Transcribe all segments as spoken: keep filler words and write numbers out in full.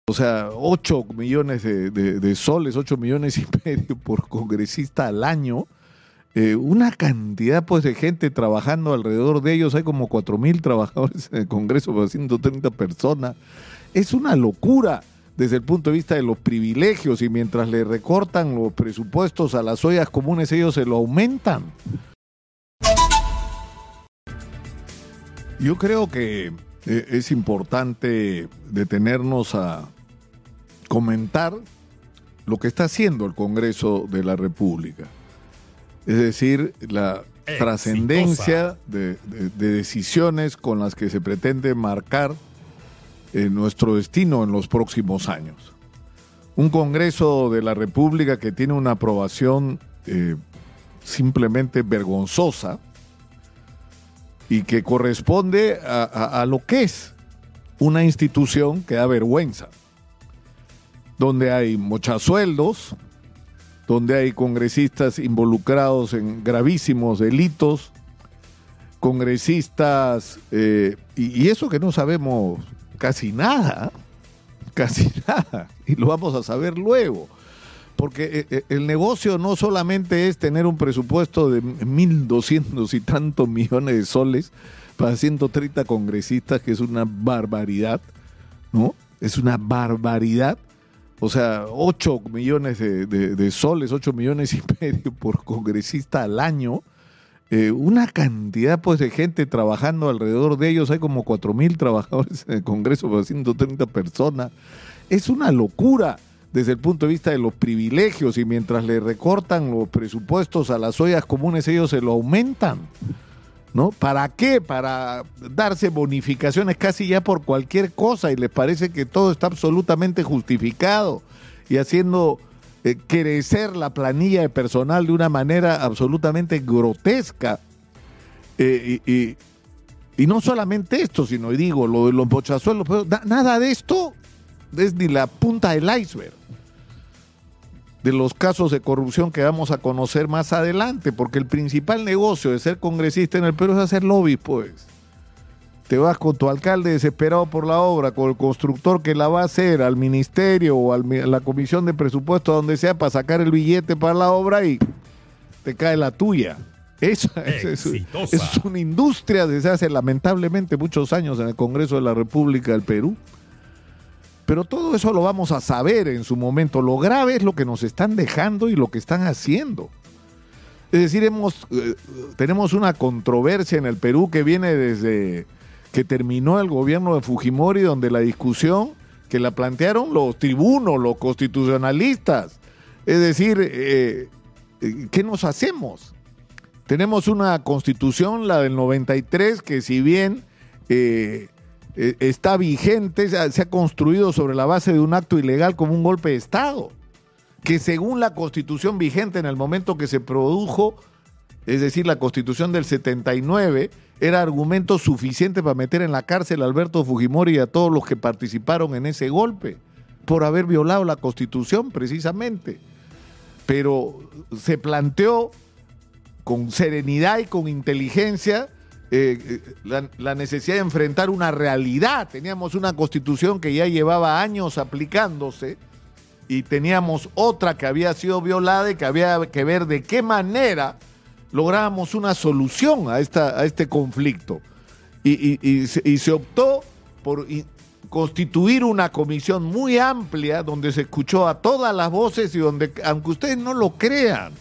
O sea, ocho millones de, de, de soles, ocho millones y medio por congresista al año. Eh, una cantidad pues de gente trabajando alrededor de ellos. Hay como cuatro mil trabajadores en el Congreso por ciento treinta personas. Es una locura desde el punto de vista de los privilegios, y mientras le recortan los presupuestos a las ollas comunes, ellos se lo aumentan. Yo creo que eh, es importante detenernos a comentar lo que está haciendo el Congreso de la República. Es decir, la trascendencia de, de, de decisiones con las que se pretende marcar eh, nuestro destino en los próximos años. Un Congreso de la República que tiene una aprobación eh, simplemente vergonzosa y que corresponde a, a, a lo que es una institución que da vergüenza, donde hay mochasueldos, donde hay congresistas involucrados en gravísimos delitos, congresistas, eh, y, y eso que no sabemos casi nada, casi nada, y lo vamos a saber luego, porque eh, el negocio no solamente es tener un presupuesto de mil doscientos y tantos millones de soles para ciento treinta congresistas, que es una barbaridad, ¿no? Es una barbaridad. O sea, ocho millones de, de, de soles, ocho millones y medio por congresista al año. Eh, una cantidad pues de gente trabajando alrededor de ellos. Hay como cuatro mil trabajadores en el Congreso por ciento treinta personas. Es una locura desde el punto de vista de los privilegios, y mientras le recortan los presupuestos a las ollas comunes, ellos se lo aumentan, ¿no? ¿Para qué? Para darse bonificaciones casi ya por cualquier cosa, y les parece que todo está absolutamente justificado, y haciendo eh, crecer la planilla de personal de una manera absolutamente grotesca. Eh, y, y, y no solamente esto, sino, y digo, lo de los mochasuelos, pero na, nada de esto es ni la punta del iceberg de los casos de corrupción que vamos a conocer más adelante, porque el principal negocio de ser congresista en el Perú es hacer lobby, pues. Te vas con tu alcalde desesperado por la obra, con el constructor que la va a hacer, al ministerio o al, a la comisión de presupuesto, donde sea, para sacar el billete para la obra, y te cae la tuya. Esa es, es, es una industria desde hace lamentablemente muchos años en el Congreso de la República del Perú. Pero todo eso lo vamos a saber en su momento. Lo grave es lo que nos están dejando y lo que están haciendo. Es decir, hemos, eh, tenemos una controversia en el Perú que viene desde que terminó el gobierno de Fujimori, donde la discusión que la plantearon los tribunos, los constitucionalistas. Es decir, eh, ¿qué nos hacemos? Tenemos una constitución, la del noventa y tres, que si bien Eh, Eh, está vigente, se ha, se ha construido sobre la base de un acto ilegal como un golpe de Estado, que según la Constitución vigente en el momento que se produjo, es decir, la Constitución del setenta y nueve, era argumento suficiente para meter en la cárcel a Alberto Fujimori y a todos los que participaron en ese golpe, por haber violado la Constitución precisamente. Pero se planteó con serenidad y con inteligencia Eh, la, la necesidad de enfrentar una realidad. Teníamos una constitución que ya llevaba años aplicándose, y teníamos otra que había sido violada, y que había que ver de qué manera lográbamos una solución a, esta, a este conflicto. Y, y, y, se, y se optó por y, constituir una comisión muy amplia, donde se escuchó a todas las voces, y donde, aunque ustedes no lo crean,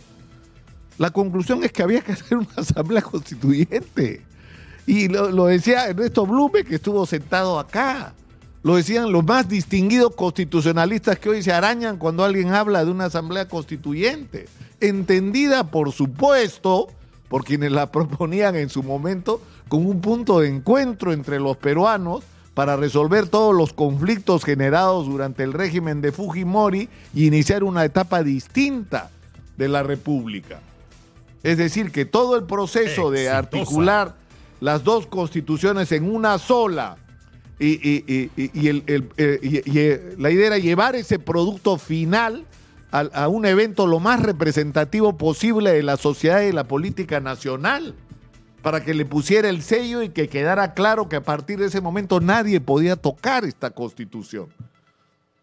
la conclusión es que había que hacer una asamblea constituyente. Y lo, lo decía Ernesto Blume, que estuvo sentado acá. Lo decían los más distinguidos constitucionalistas que hoy se arañan cuando alguien habla de una asamblea constituyente. Entendida, por supuesto, por quienes la proponían en su momento, como un punto de encuentro entre los peruanos para resolver todos los conflictos generados durante el régimen de Fujimori y iniciar una etapa distinta de la República. Es decir, que todo el proceso de articular las dos constituciones en una sola, y, y, y, y, el, el, el, y, y la idea era llevar ese producto final a, a un evento lo más representativo posible de la sociedad y de la política nacional, para que le pusiera el sello y que quedara claro que a partir de ese momento nadie podía tocar esta constitución.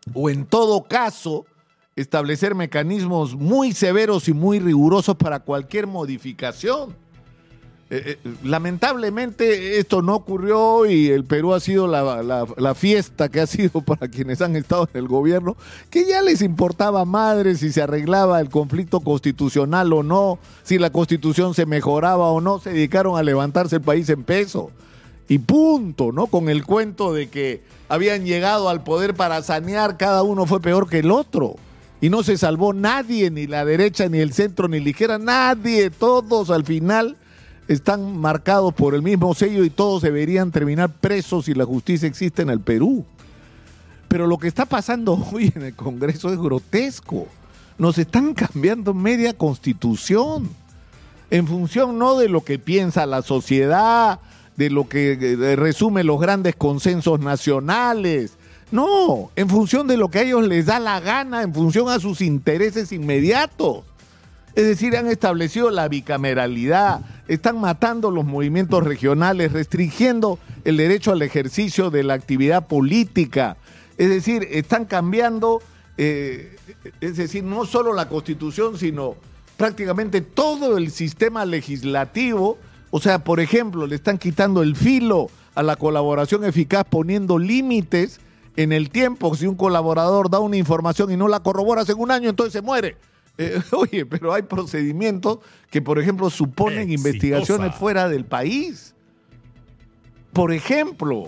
o en todo caso, establecer mecanismos muy severos y muy rigurosos para cualquier modificación. Eh, eh, lamentablemente esto no ocurrió y el Perú ha sido la, la, la fiesta que ha sido para quienes han estado en el gobierno, que ya les importaba madre si se arreglaba el conflicto constitucional o no, si la constitución se mejoraba o no, se dedicaron a levantarse el país en peso. Y punto, ¿no? Con el cuento de que habían llegado al poder para sanear, cada uno fue peor que el otro. Y no se salvó nadie, ni la derecha, ni el centro, ni ligera, nadie, todos al final están marcados por el mismo sello y todos deberían terminar presos si la justicia existe en el Perú. Pero lo que está pasando hoy en el Congreso es grotesco. Nos están cambiando media constitución en función no de lo que piensa la sociedad, de lo que resume los grandes consensos nacionales. No, en función de lo que a ellos les da la gana, en función a sus intereses inmediatos. Es decir, han establecido la bicameralidad, están matando los movimientos regionales, restringiendo el derecho al ejercicio de la actividad política. Es decir, están cambiando, eh, es decir, no solo la Constitución, sino prácticamente todo el sistema legislativo. O sea, por ejemplo, le están quitando el filo a la colaboración eficaz, poniendo límites en el tiempo. Si un colaborador da una información y no la corrobora hace un año, entonces se muere. Eh, oye, pero hay procedimientos que, por ejemplo, suponen Exitosa. investigaciones fuera del país. Por ejemplo,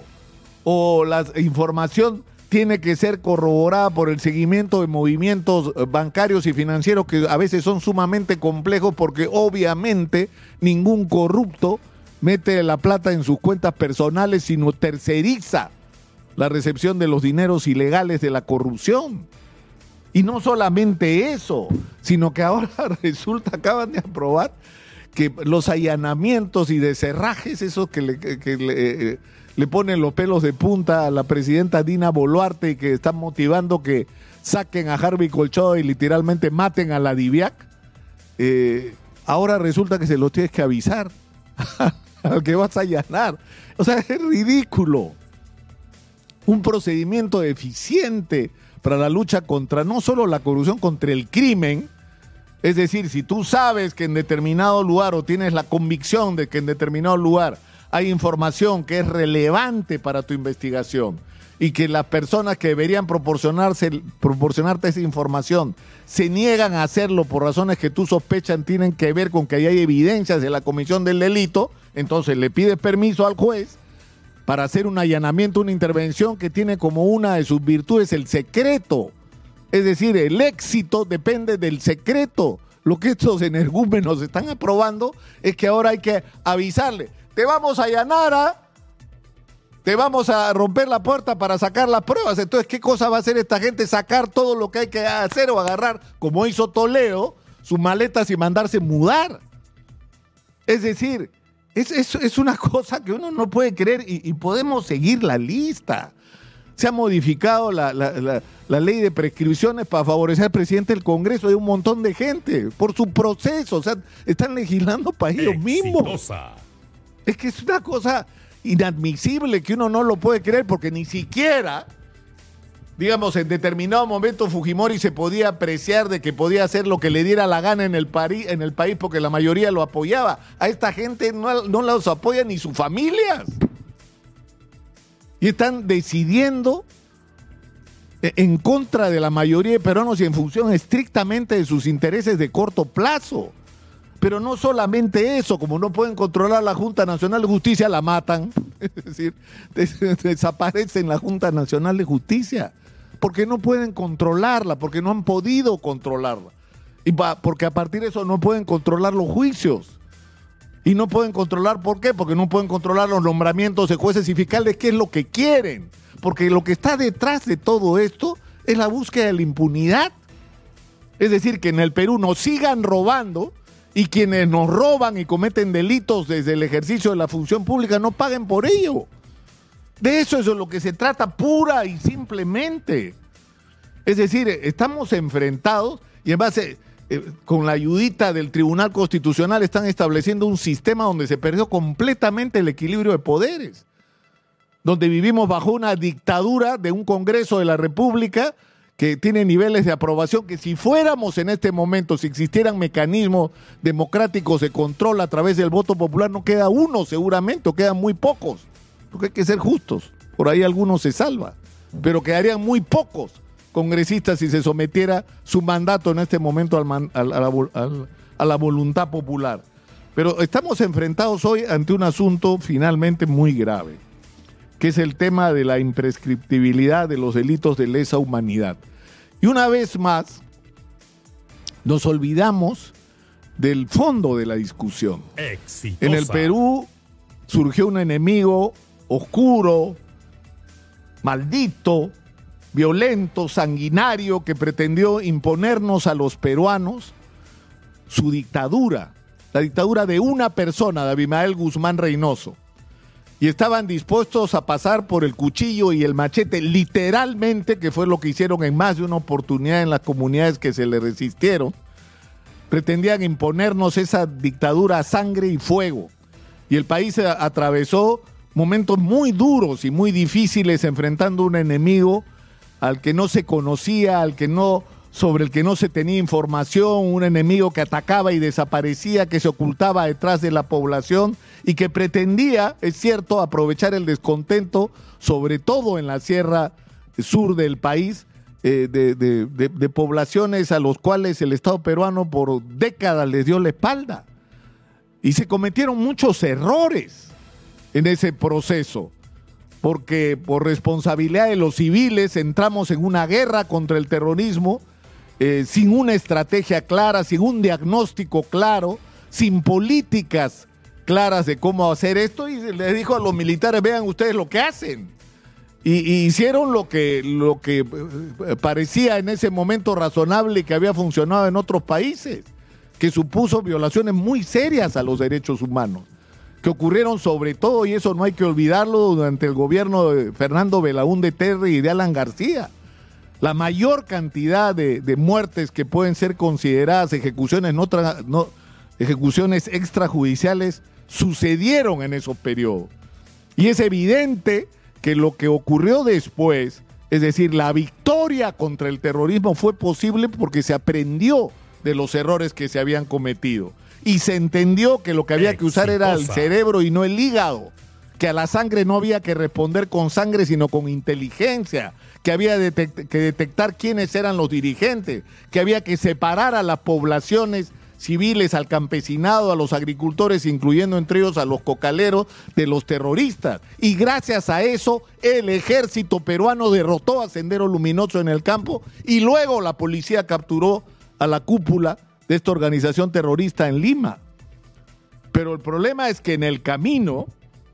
o la información tiene que ser corroborada por el seguimiento de movimientos bancarios y financieros que a veces son sumamente complejos porque obviamente ningún corrupto mete la plata en sus cuentas personales, sino terceriza la recepción de los dineros ilegales de la corrupción. Y no solamente eso, sino que ahora resulta, acaban de aprobar que los allanamientos y deserrajes, esos que le, que le, eh, le ponen los pelos de punta a la presidenta Dina Boluarte y que están motivando que saquen a Harvey Colchado y literalmente maten a la DIVIAC, eh, ahora resulta que se los tienes que avisar al que vas a allanar. O sea, es ridículo. Un procedimiento eficiente para la lucha contra no solo la corrupción, contra el crimen. Es decir, si tú sabes que en determinado lugar o tienes la convicción de que en determinado lugar hay información que es relevante para tu investigación y que las personas que deberían proporcionarse, proporcionarte esa información se niegan a hacerlo por razones que tú sospechas tienen que ver con que hay evidencias de la comisión del delito, entonces le pides permiso al juez para hacer un allanamiento, una intervención que tiene como una de sus virtudes el secreto. Es decir, el éxito depende del secreto. Lo que estos energúmenos están aprobando es que ahora hay que avisarle, te vamos a allanar, ¿ah? Te vamos a romper la puerta para sacar las pruebas. Entonces, ¿qué cosa va a hacer esta gente? Sacar todo lo que hay que hacer o agarrar, como hizo Toledo, sus maletas y mandarse mudar. Es decir, Es, es, es una cosa que uno no puede creer y, y podemos seguir la lista. Se ha modificado la, la, la, la ley de prescripciones para favorecer al presidente del Congreso de un montón de gente por su proceso. O sea, están legislando para ellos mismos. Es que es una cosa inadmisible que uno no lo puede creer porque ni siquiera, digamos, en determinado momento Fujimori se podía apreciar de que podía hacer lo que le diera la gana en el, pari, en el país porque la mayoría lo apoyaba. A esta gente no, no los apoya ni sus familias. Y están decidiendo en contra de la mayoría de peruanos y en función estrictamente de sus intereses de corto plazo. Pero no solamente eso, como no pueden controlar la Junta Nacional de Justicia, la matan. Es decir, des- desaparecen la Junta Nacional de Justicia. Porque no pueden controlarla, porque no han podido controlarla. Y pa- porque a partir de eso no pueden controlar los juicios. Y no pueden controlar, ¿por qué? Porque no pueden controlar los nombramientos de jueces y fiscales, que es lo que quieren. Porque lo que está detrás de todo esto es la búsqueda de la impunidad. Es decir, que en el Perú nos sigan robando y quienes nos roban y cometen delitos desde el ejercicio de la función pública no paguen por ello. De eso es de lo que se trata pura y simplemente. Es decir, estamos enfrentados y en base, eh, con la ayudita del Tribunal Constitucional están estableciendo un sistema donde se perdió completamente el equilibrio de poderes, donde vivimos bajo una dictadura de un Congreso de la República que tiene niveles de aprobación que si fuéramos en este momento, si existieran mecanismos democráticos de control a través del voto popular, no queda uno seguramente, o quedan muy pocos, porque hay que ser justos, por ahí algunos se salvan, pero quedarían muy pocos congresistas si se sometiera su mandato en este momento al man, al, a, la, al, a la voluntad popular. Pero estamos enfrentados hoy ante un asunto finalmente muy grave, que es el tema de la imprescriptibilidad de los delitos de lesa humanidad. Y una vez más, nos olvidamos del fondo de la discusión. Exitosa. En el Perú surgió un enemigo oscuro, maldito, violento, sanguinario, que pretendió imponernos a los peruanos su dictadura, la dictadura de una persona, de Abimael Guzmán Reynoso. Y estaban dispuestos a pasar por el cuchillo y el machete, literalmente, que fue lo que hicieron en más de una oportunidad en las comunidades que se le resistieron. Pretendían imponernos esa dictadura a sangre y fuego. Y el país atravesó momentos muy duros y muy difíciles enfrentando un enemigo al que no se conocía, al que no, sobre el que no se tenía información, un enemigo que atacaba y desaparecía, que se ocultaba detrás de la población y que pretendía, es cierto, aprovechar el descontento, sobre todo en la sierra sur del país, eh, de, de, de, de poblaciones a los cuales el Estado peruano por décadas les dio la espalda. Y se cometieron muchos errores en ese proceso, porque por responsabilidad de los civiles entramos en una guerra contra el terrorismo, eh, sin una estrategia clara, sin un diagnóstico claro, sin políticas claras de cómo hacer esto, y le dijo a los militares, vean ustedes lo que hacen. Y, y hicieron lo que, lo que parecía en ese momento razonable y que había funcionado en otros países, que supuso violaciones muy serias a los derechos humanos, que ocurrieron sobre todo, y eso no hay que olvidarlo, durante el gobierno de Fernando Belaúnde Terry y de Alan García. La mayor cantidad de, de muertes que pueden ser consideradas ejecuciones, no tra, no, ejecuciones extrajudiciales sucedieron en esos periodos. Y es evidente que lo que ocurrió después, es decir, la victoria contra el terrorismo, fue posible porque se aprendió de los errores que se habían cometido. Y se entendió que lo que había Exitosa. que usar era el cerebro y no el hígado, que a la sangre no había que responder con sangre sino con inteligencia, que había detect- que detectar quiénes eran los dirigentes, que había que separar a las poblaciones civiles, al campesinado, a los agricultores, incluyendo entre ellos a los cocaleros, de los terroristas. Y gracias a eso, el ejército peruano derrotó a Sendero Luminoso en el campo y luego la policía capturó a la cúpula de esta organización terrorista en Lima. Pero el problema es que en el camino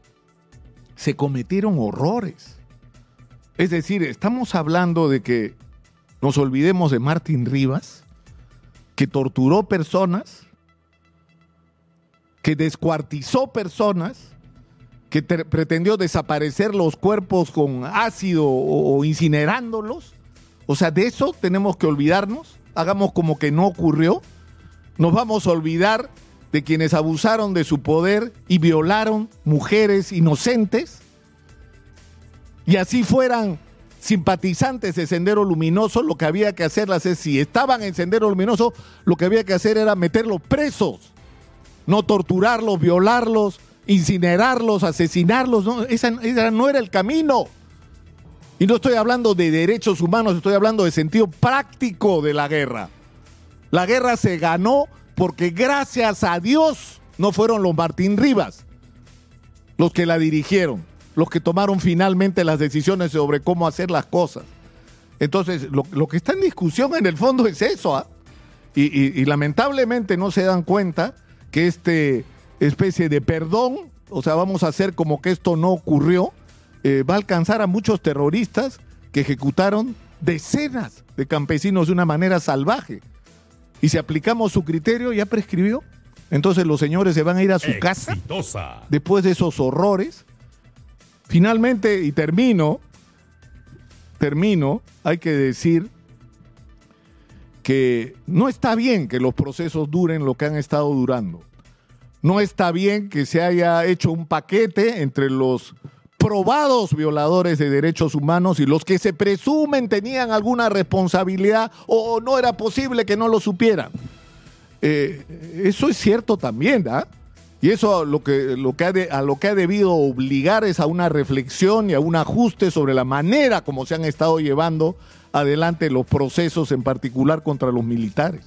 se cometieron horrores. Es decir, estamos hablando de que nos olvidemos de Martín Rivas, que torturó personas, que descuartizó personas, que te- pretendió desaparecer los cuerpos con ácido o, o incinerándolos. O sea, de eso tenemos que olvidarnos. Hagamos como que no ocurrió. Nos vamos a olvidar de quienes abusaron de su poder y violaron mujeres inocentes. Y así fueran simpatizantes de Sendero Luminoso, lo que había que hacerlas es, si estaban en Sendero Luminoso, lo que había que hacer era meterlos presos, no torturarlos, violarlos, incinerarlos, asesinarlos. No, esa, esa no era el camino. Y no estoy hablando de derechos humanos, estoy hablando de sentido práctico de la guerra. La guerra se ganó porque gracias a Dios no fueron los Martín Rivas los que la dirigieron, los que tomaron finalmente las decisiones sobre cómo hacer las cosas. Entonces, lo, lo que está en discusión en el fondo es eso, ¿eh? y, y, y lamentablemente no se dan cuenta que este especie de perdón, o sea, vamos a hacer como que esto no ocurrió, eh, va a alcanzar a muchos terroristas que ejecutaron decenas de campesinos de una manera salvaje. Y si aplicamos su criterio, ya prescribió. Entonces los señores se van a ir a su Exitosa. casa después de esos horrores. Finalmente, y termino, termino, hay que decir que no está bien que los procesos duren lo que han estado durando. No está bien que se haya hecho un paquete entre los probados violadores de derechos humanos y los que se presumen tenían alguna responsabilidad o no era posible que no lo supieran. Eh, eso es cierto también, ¿ah? Y eso lo que, lo que ha de, a lo que ha debido obligar es a una reflexión y a un ajuste sobre la manera como se han estado llevando adelante los procesos, en particular contra los militares.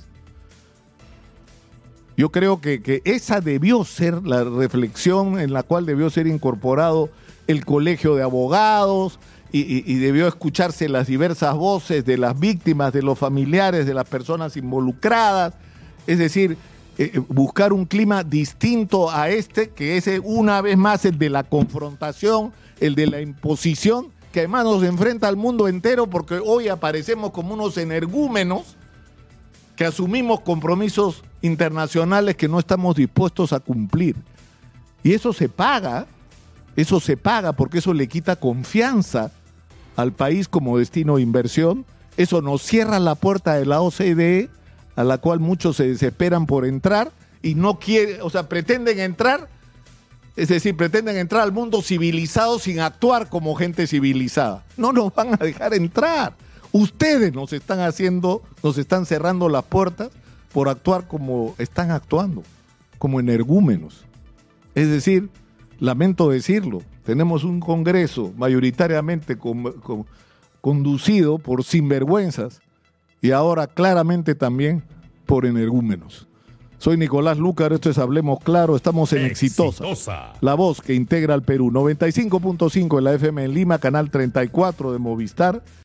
Yo creo que, que esa debió ser la reflexión en la cual debió ser incorporado el colegio de abogados y, y, y debió escucharse las diversas voces de las víctimas, de los familiares, de las personas involucradas. Es decir, eh, buscar un clima distinto a este, que es una vez más el de la confrontación, el de la imposición, que además nos enfrenta al mundo entero porque hoy aparecemos como unos energúmenos que asumimos compromisos internacionales que no estamos dispuestos a cumplir. Y eso se paga, eso se paga porque eso le quita confianza al país como destino de inversión, eso nos cierra la puerta de la O C D E, a la cual muchos se desesperan por entrar y no quieren, o sea, pretenden entrar, es decir, pretenden entrar al mundo civilizado sin actuar como gente civilizada. No nos van a dejar entrar. Ustedes nos están haciendo, nos están cerrando las puertas por actuar como están actuando, como energúmenos. Es decir, lamento decirlo, tenemos un Congreso mayoritariamente con, con, conducido por sinvergüenzas y ahora claramente también por energúmenos. Soy Nicolás Lúcar, esto es Hablemos Claro, estamos en Exitosa, Exitosa, la voz que integra al Perú. noventa y cinco punto cinco en la F M en Lima, canal treinta y cuatro de Movistar.